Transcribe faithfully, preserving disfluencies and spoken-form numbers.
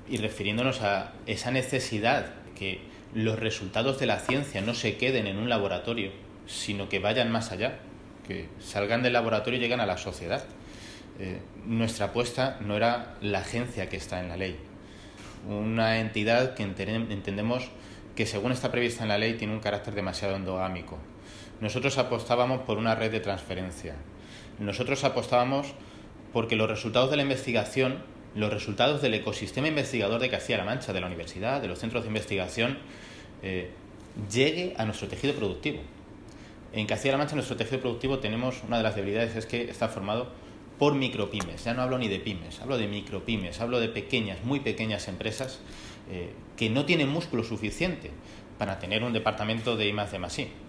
y refiriéndonos a esa necesidad que los resultados de la ciencia no se queden en un laboratorio, sino que vayan más allá, que salgan del laboratorio y lleguen a la sociedad. Eh, nuestra apuesta no era la agencia que está en la ley, una entidad que entendemos que, según está prevista en la ley, tiene un carácter demasiado endogámico. Nosotros apostábamos por una red de transferencia. Nosotros apostábamos porque los resultados de la investigación, los resultados del ecosistema investigador de Castilla-La Mancha, de la universidad, de los centros de investigación, eh, llegue a nuestro tejido productivo. En Castilla-La Mancha, nuestro tejido productivo, tenemos una de las debilidades, es que está formado por micropymes. Ya no hablo ni de pymes, hablo de micropymes, hablo de pequeñas, muy pequeñas empresas eh, que no tienen músculo suficiente para tener un departamento de I más D más I.